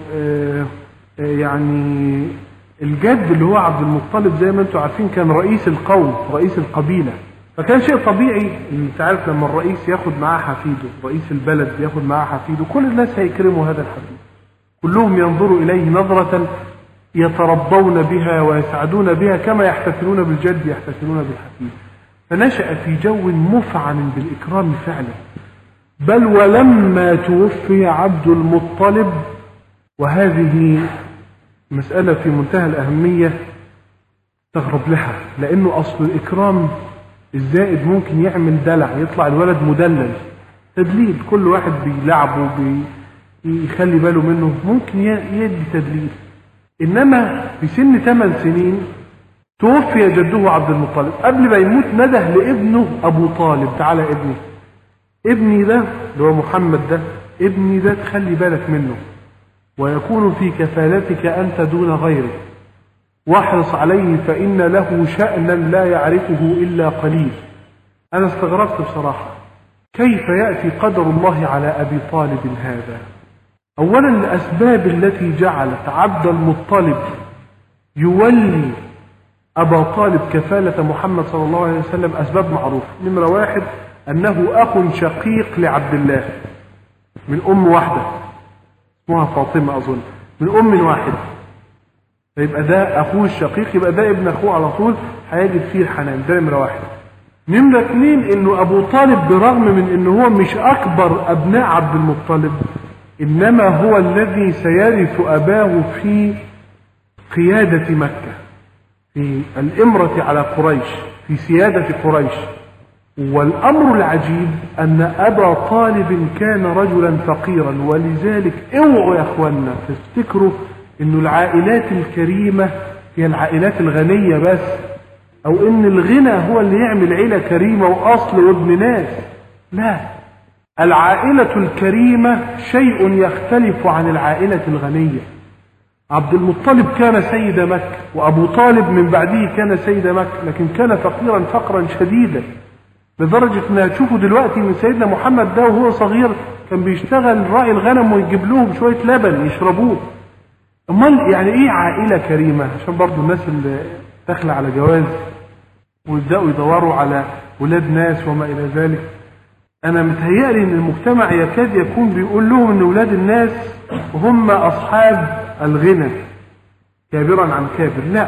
يعني الجد اللي هو عبد المطلب زي ما أنتم عارفين كان رئيس القوم، رئيس القبيلة. فكان شيء طبيعي انت عارف لما الرئيس ياخد معاه حفيده، رئيس البلد ياخد معاه حفيده، كل الناس هيكرموا هذا الحفيد، كلهم ينظروا اليه نظرة يترضون بها ويسعدون بها كما يحتفلون بالجد يحتفلون بالحفيد. فنشأ في جو مفعم بالإكرام فعلا. بل ولما توفي عبد المطلب، وهذه مسألة في منتهى الأهمية تغرب لها، لأنه أصل الإكرام الزائد ممكن يعمل دلع، يطلع الولد مدلل، تدليل، كل واحد بيلعبه بيخلي باله منه ممكن يدي تدليل. إنما في سن 8 سنين توفي جده عبد المطلب، قبل ما يموت نده لابنه أبو طالب تعالى ابني ده اللي هو محمد ده، ابني ده تخلي بالك منه ويكون في كفالتك أنت دون غيرك، واحرص عليه فإن له شأنا لا يعرفه إلا قليل. أنا استغربت بصراحة كيف يأتي قدر الله على أبي طالب هذا. أولا الأسباب التي جعلت عبد المطلب يولي أبا طالب كفالة محمد صلى الله عليه وسلم أسباب معروفة. نمرة واحد أنه أخ شقيق لعبد الله من أم واحدة اسمها فاطمة أظن، من أم واحدة، فيبقى ده أخوه الشقيق، يبقى ده ابن أخوه على طول هيجد فيه الحنان. ده نمرة واحد. نمرة اثنين إنه أبو طالب برغم من إنه هو مش أكبر أبناء عبد المطلب، إنما هو الذي سيرث أباه في قيادة مكة، في الإمرة على قريش، في سيادة قريش. والأمر العجيب أن أبا طالب كان رجلا فقيرا، ولذلك اوعوا يا أخوانا تفتكروا إنه العائلات الكريمة هي العائلات الغنية بس، أو إن الغنى هو اللي يعمل عيلة كريمة وأصل وابن ناس. لا، العائلة الكريمة شيء يختلف عن العائلة الغنية. عبد المطلب كان سيد مكة، وأبو طالب من بعده كان سيد مكة، لكن كان فقيرا فقرا شديدا، لدرجة انها تشوفوا دلوقتي من سيدنا محمد ده وهو صغير كان بيشتغل راعي الغنم ويجيب لهم شوية لبن يشربوه. امال يعني ايه عائلة كريمة؟ عشان برضو الناس اللي داخله على جواز ويبدأوا يدوروا على ولاد ناس وما الى ذلك، انا متهيألي ان المجتمع يكاد يكون بيقول لهم ان ولاد الناس هم اصحاب الغنى كابرا عن كابر. لا،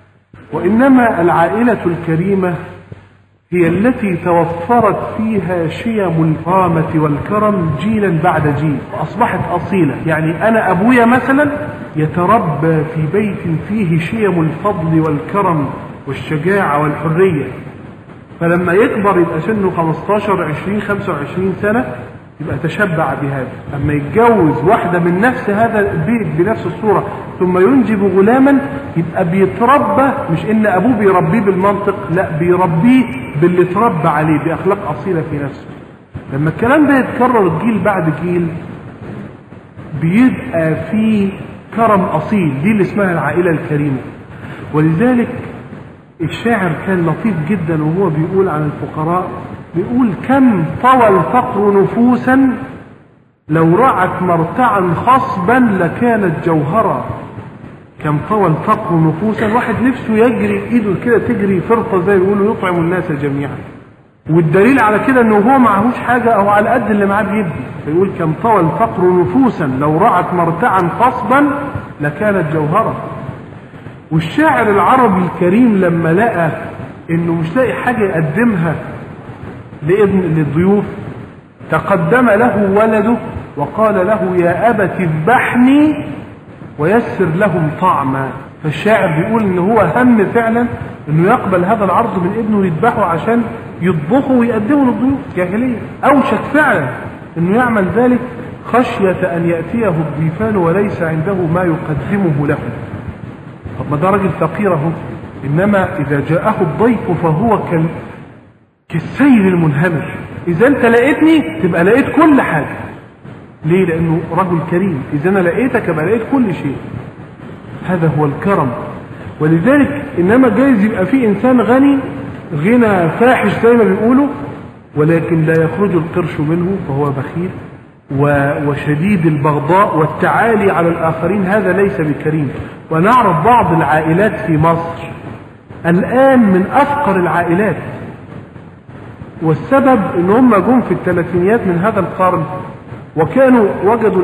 وانما العائلة الكريمة هي التي توفرت فيها شيم القامة والكرم جيلا بعد جيل، وأصبحت أصيلة. يعني أنا أبويا مثلا يتربى في بيت فيه شيم الفضل والكرم والشجاعة والحرية، فلما يكبر يبقى سنه 15 20 25 سنة يبقى تشبع بهذا. أما يتجوز واحدة من نفس هذا البيت بنفس الصورة ثم ينجب غلاما، يبقى بيتربى، مش إن أبوه بيربيه بالمنطق، لا، بيربيه باللي اتربى عليه بأخلاق أصيلة في نفسه. لما الكلام ده يتكرر جيل بعد جيل بيبقى فيه كرم أصيل، دي اللي اسمها العائلة الكريمة. ولذلك الشاعر كان لطيف جدا وهو بيقول عن الفقراء، بيقول: كم طوى الفقر نفوسا لو رعت مرتعا خصبا لكانت جوهرا. كم طوى الفقر نفوسا، واحد نفسه يجري ايده كده تجري فرطه زي بيقولوا يطعم الناس جميعا، والدليل على كده انه هو معهوش حاجه او على قد اللي معاه بيدي. فيقول: كم طوى الفقر نفوسا لو رعت مرتعا خصبا لكانت جوهرا. والشاعر العربي الكريم لما لقى انه مش لاقي حاجه يقدمها للضيوف، تقدم له ولده وقال له: يا أبت اذبحني ويسر لهم طعما. فالشاعر بيقول ان هو هم فعلا انه يقبل هذا العرض من ابنه ويذبحه عشان يطبخه ويقدمه للضيوف. جاهلية، اوشك فعلا انه يعمل ذلك خشية ان يأتيه الضيفان وليس عنده ما يقدمه له. طب ما ده راجل فقير اهو، انما اذا جاءه الضيف فهو كالسيل المنهمر. اذا انت لقيتني تبقى لقيت كل حاجة. ليه؟ لانه رجل كريم. اذا انا لقيتك يبقى لقيت كل شيء. هذا هو الكرم. ولذلك انما جايز يبقى في انسان غني غنى فاحش زي ما بيقولوا، ولكن لا يخرج القرش منه فهو بخيل وشديد البغضاء والتعالي على الاخرين، هذا ليس بكريم. ونعرف بعض العائلات في مصر الان من افقر العائلات، والسبب ان هم جم في الثلاثينيات من هذا القرن وكانوا وجدوا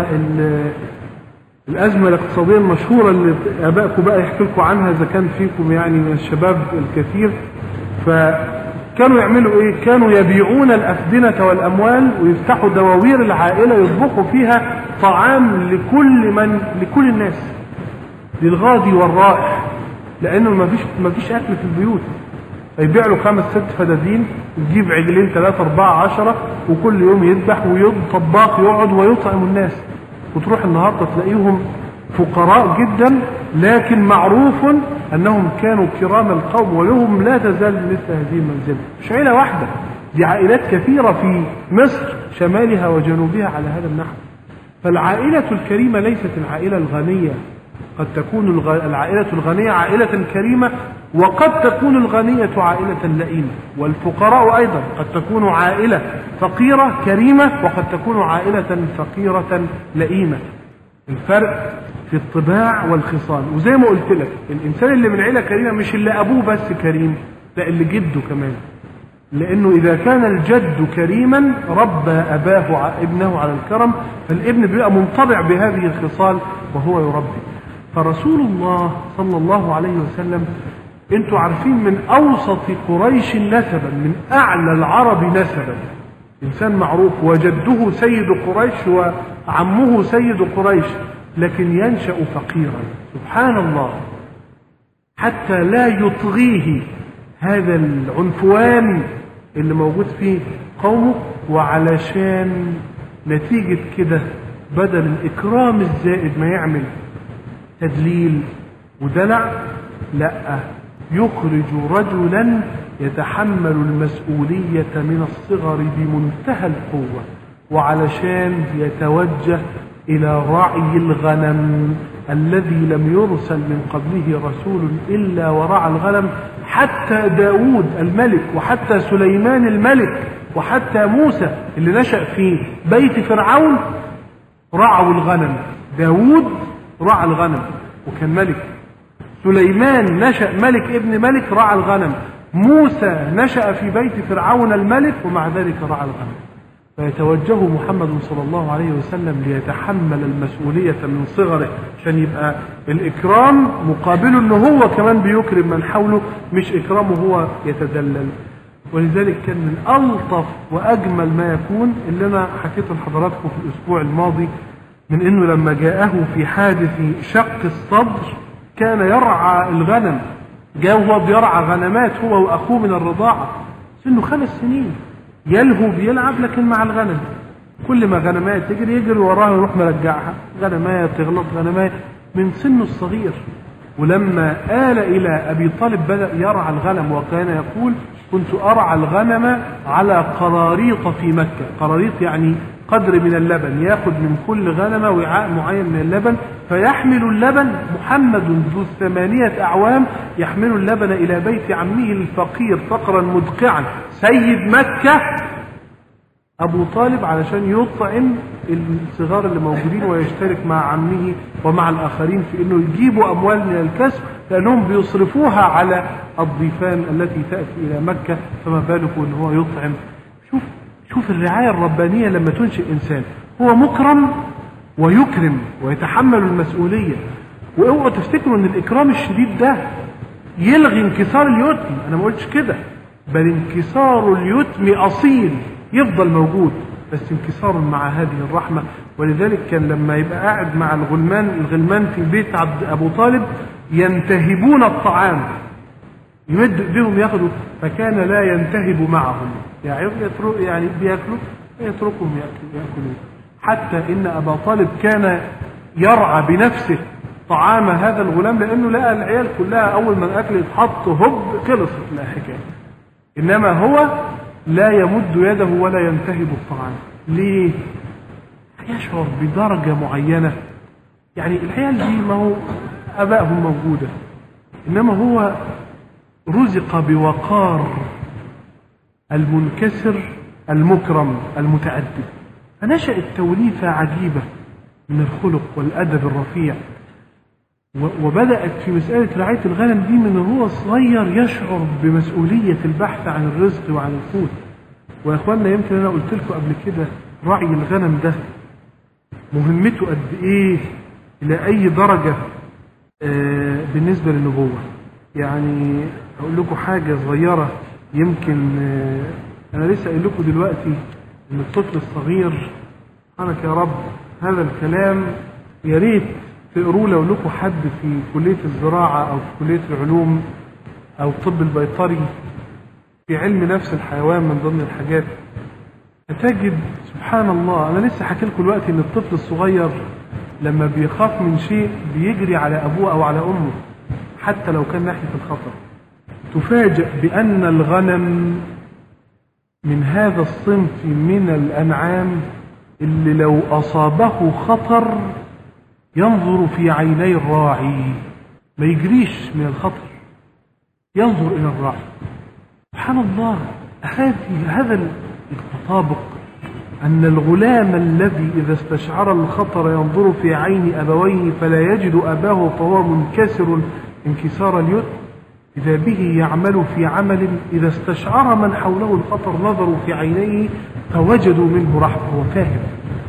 الازمه الاقتصاديه المشهوره اللي ابائكم بقى يحكوا لكم عنها اذا كان فيكم يعني من الشباب الكثير. فكانوا يعملوا ايه؟ كانوا يبيعون الافدنه والاموال ويفتحوا دواوير العائله يطبخوا فيها طعام لكل الناس، للغادي والرائح، لانه ما فيش اكل في البيوت. فيبيع له 5 6 فدادين، يجيب عجلين 3 4 10، وكل يوم يذبح طباخ يقعد ويطعم الناس. وتروح النهارده تلاقيهم فقراء جدا، لكن معروف انهم كانوا كرام القوم، ولهم لا تزال مثل هذه المنزله. مش عيله واحده، دي عائلات كثيره في مصر شمالها وجنوبها على هذا النحو. فالعائله الكريمه ليست العائله الغنيه قد تكون العائلة الغنية عائلة كريمة، وقد تكون الغنية عائلة لئيمة، والفقراء أيضا قد تكون عائلة فقيرة كريمة، وقد تكون عائلة فقيرة لئيمة. الفرق في الطباع والخصال. وزي ما قلت لك الإنسان اللي من عائلة كريمة مش اللي أبوه بس كريم، لا اللي جده كمان، لأنه إذا كان الجد كريما ربى أباه ابنه على الكرم، فالابن بيبقى منطبع بهذه الخصال وهو يربي. فرسول الله صلى الله عليه وسلم انتوا عارفين من أوسط قريش نسبا، من أعلى العرب نسبا، إنسان معروف، وجده سيد قريش وعمه سيد قريش، لكن ينشأ فقيرا سبحان الله، حتى لا يطغيه هذا العنفوان اللي موجود فيه قومه. وعلشان نتيجة كده بدل الإكرام الزائد ما يعمل تدليل ودلع، لا، يخرج رجلا يتحمل المسؤولية من الصغر بمنتهى القوة، وعلشان يتوجه إلى رعي الغنم الذي لم يرسل من قبله رسول إلا ورعى الغنم. حتى داود الملك وحتى سليمان الملك وحتى موسى اللي نشأ في بيت فرعون رعوا الغنم. داود رعى الغنم وكان ملك، سليمان نشأ ملك ابن ملك رعى الغنم، موسى نشأ في بيت فرعون الملك ومع ذلك رعى الغنم. فيتوجه محمد صلى الله عليه وسلم ليتحمل المسؤولية من صغره، عشان يبقى الإكرام مقابله أنه هو كمان بيكرم من حوله، مش إكرامه هو يتدلل. ولذلك كان من ألطف وأجمل ما يكون اللي أنا حكيته لحضراتكم في الأسبوع الماضي، من أنه لما جاءه في حادث شق الصدر كان يرعى الغنم، جاء هو بيرعى غنمات هو وأخوه من الرضاعة، سنه 5 سنين، يلهو بيلعب لكن مع الغنم، كل ما غنماية تجري يجري وراها يروح مرجعها، غنماية تغلط غنماية من سنه الصغير. ولما آل إلى أبي طالب بدأ يرعى الغنم، وكان يقول كنت أرعى الغنم على قراريط في مكة. قراريط يعني قدر من اللبن، ياخد من كل غنمة وعاء معين من اللبن، فيحمل اللبن. محمد ذو 8 أعوام يحمل اللبن إلى بيت عمه الفقير فقرا مدقعا سيد مكة أبو طالب، علشان يطعم الصغار اللي موجودين ويشترك مع عمه ومع الآخرين في أنه يجيبوا أموال من الكسب، لأنهم بيصرفوها على الضيفان التي تأتي إلى مكة، فما بالك أنه هو يطعم. شوف الرعاية الربانية لما تنشئ إنسان هو مكرم ويكرم ويتحمل المسؤولية. واوعوا تفتكروا ان الإكرام الشديد ده يلغي انكسار اليتم، أنا ما قلتش كده، بل انكسار اليتم أصيل يفضل موجود، بس انكسار مع هذه الرحمة. ولذلك كان لما يبقى قاعد مع الغلمان في بيت عبد أبو طالب ينتهبون الطعام، يمد ايديهم ياخدوا، فكان لا ينتهب معهم، يعني بياكلوا يتركهم ياكلوا. حتى ان ابا طالب كان يرعى بنفسه طعام هذا الغلام، لانه لقى العيال كلها اول ما الاكل يتحط هب خلصت الحكايه، انما هو لا يمد يده ولا ينتهب الطعام. ليه؟ يشعر بدرجه معينه، يعني العيال دي ما هو ابائهم موجوده، انما هو رزق بوقار المنكسر المكرم المتأدب، فنشأت توليفة عجيبة من الخلق والأدب الرفيع. وبدأت في مسألة رعاية الغنم دي من هو صغير يشعر بمسؤولية البحث عن الرزق وعن القوت. ويا اخوانا يمكن انا قلت لكم قبل كده رعي الغنم ده مهمته قد ايه، الى اي درجة بالنسبة للنبوة. يعني اقول لكم حاجة صغيرة، يمكن انا لسه قايل لكم دلوقتي ان الطفل الصغير، سبحانك يا رب هذا الكلام يا ريت تقروا لو لكم حد في كلية الزراعة او في كلية العلوم او الطب البيطري في علم نفس الحيوان، من ضمن الحاجات هتجد سبحان الله. انا لسه حكي لكم دلوقتي ان الطفل الصغير لما بيخاف من شيء بيجري على ابوه او على امه حتى لو كان ناحية الخطر. تفاجأ بأن الغنم من هذا الصنف من الأنعام اللي لو أصابه خطر ينظر في عيني الراعي، ما يجريش من الخطر، ينظر إلى الراعي. سبحان الله، هذا التطابق، أن الغلام الذي إذا استشعر الخطر ينظر في عين أبويه فلا يجد أباه فهو منكسر انكسار اليد، إذا به يعمل في عمل إذا استشعر من حوله الخطر نظروا في عينيه فوجدوا منه رحمة وفاهم.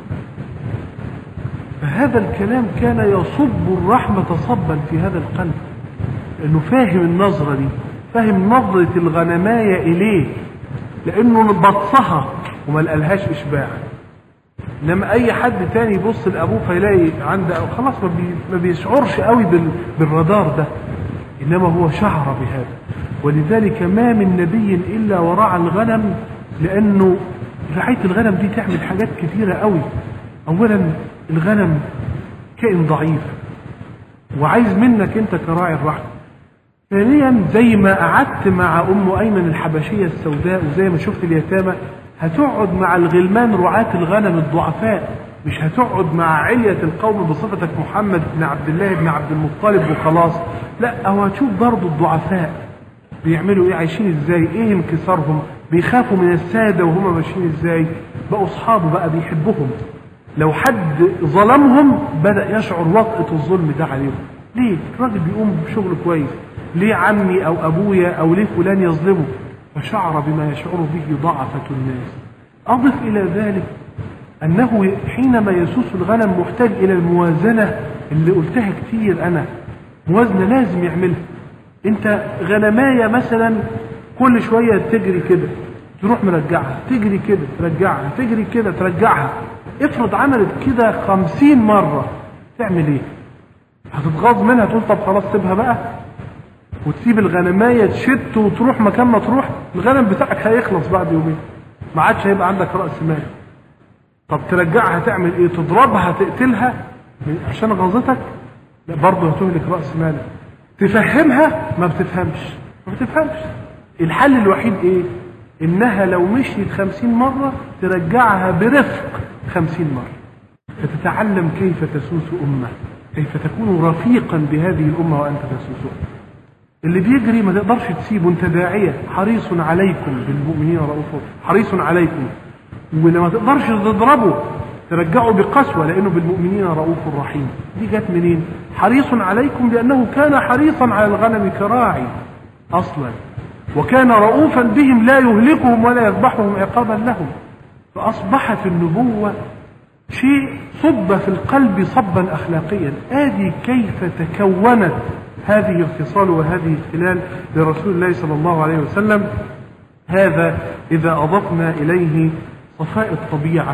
فهذا الكلام كان يصب الرحمة صبا في هذا القلب، لأنه فاهم النظرة دي، فاهم نظرة الغنماية إليه، لأنه بطها وما لقالهاش إشباع. لما أي حد تاني يبص لأبوه فيلاقي عنده خلاص ما بيشعرش قوي بالرادار ده، إنما هو شعر بهذا. ولذلك ما من نبي إلا ورعى الغنم، لأنه رعاية الغنم دي تعمل حاجات كثيرة قوي. أولا الغنم كائن ضعيف وعايز منك أنت كراعي الرحمة. ثانيا زي ما قعدت مع أم أيمن الحبشية السوداء وزي ما شفت اليتامى، هتقعد مع الغلمان رعاة الغنم الضعفاء، مش هتقعد مع علية القوم بصفتك محمد بن عبد الله بن عبد المطلب وخلاص، لا، أو هتشوف برضو الضعفاء بيعملوا ايه، عايشين ازاي، ايه انكسارهم، بيخافوا من السادة وهم ماشيين ازاي، بقوا اصحابه بقى بيحبهم. لو حد ظلمهم بدأ يشعر وطأة الظلم ده عليهم. ليه؟ الراجل بيقوم بشغل كويس، ليه عمي او ابويا او ليه فلان يظلمه؟ فشعر بما يشعر به ضعفة الناس. اضف الى ذلك انه حينما يسوس الغنم محتاج الى الموازنة اللي قلتها كتير، انا موازنة لازم يعملها. انت غنماية مثلا كل شوية تجري كده تروح مرجعها، تجري كده ترجعها، تجري كده ترجعها. افرض عملت كده 50 مرة، تعمل ايه؟ هتتغاظ منها تقول طب خلاص سيبها بقى وتسيب الغنماية تشت وتروح مكان ما تروح؟ الغنم بتاعك هيخلص بعد يومين، ما عادش هيبقى عندك رأس مال. طب ترجعها تعمل ايه؟ تضربها تقتلها عشان غاظتك؟ لا، برضه هتهلك رأس مالك. تفهمها ما بتفهمش. الحل الوحيد ايه؟ انها لو مشيت 50 مرة ترجعها برفق 50 مرة، فتتعلم كيف تسوس أمة، كيف تكون رفيقا بهذه الأمة وأنت تسوسها. اللي بيجري ما تقدرش تسيبه، انت داعية حريص عليكم بالمؤمنين رؤوف حريص عليكم، ولما تقدرش تضربه ترجعه بقسوة لأنه بالمؤمنين رؤوف رحيم. دي جت منين؟ حريص عليكم لأنه كان حريصا على الغنم كراعي أصلا، وكان رؤوفا بهم لا يهلكهم ولا يذبحهم عقابا لهم. فأصبحت النبوة شيء صب في القلب صبا أخلاقيا. آدي كيف تكونت هذه الخصال وهذه الخلال لرسول الله صلى الله عليه وسلم. هذا إذا أضفنا إليه صفاء الطبيعة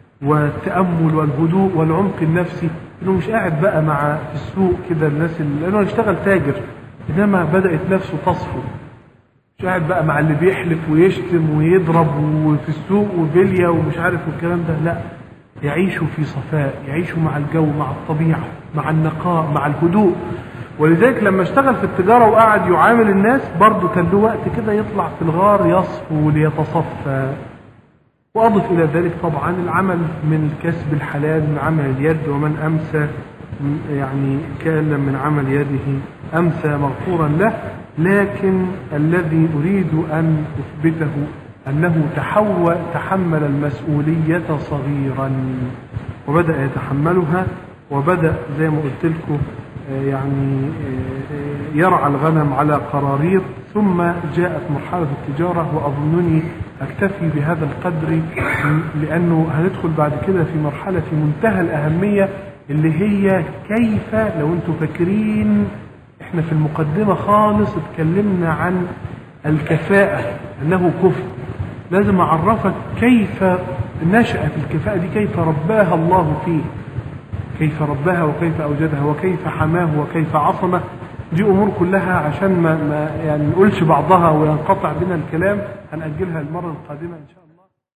والتأمل والهدوء والعمق النفسي، إنه مش قاعد بقى مع السوق كده الناس لأنه يشتغل تاجر، إنما بدأت نفسه تصفو، مش قاعد بقى مع اللي بيحلف ويشتم ويضرب وفي السوق وبلية ومش عارف والكلام ده، لا، يعيشوا في صفاء، يعيشوا مع الجو، مع الطبيعة، مع النقاء، مع الهدوء. ولذلك لما اشتغل في التجارة وقعد يعامل الناس برضه كان له وقت كده يطلع في الغار يصفو ليتصفى. وأضف إلى ذلك طبعا العمل من كسب الحلال من عمل اليد، ومن أمسى يعني كان من عمل يده أمسى مغفورا له. لكن الذي أريد أن أثبته أنه تحمل المسؤولية صغيرا وبدأ يتحملها، وبدأ زي ما قلت لكم يعني يرعى الغنم على قراريط. ثم جاءت مرحلة التجارة، وأظنني أكتفي بهذا القدر لأنه هندخل بعد كده في مرحلة في منتهى الأهمية، اللي هي كيف، لو أنتم فاكرين احنا في المقدمة خالص اتكلمنا عن الكفاءة أنه كفء. لازم أعرفك كيف نشأت الكفاءة دي، كيف رباها الله فيه، كيف رباها وكيف أوجدها وكيف حماه وكيف عصمه. دي أمور كلها عشان ما يعني نقولش بعضها وينقطع بنا الكلام، هنأجلها المرة القادمة إن شاء الله.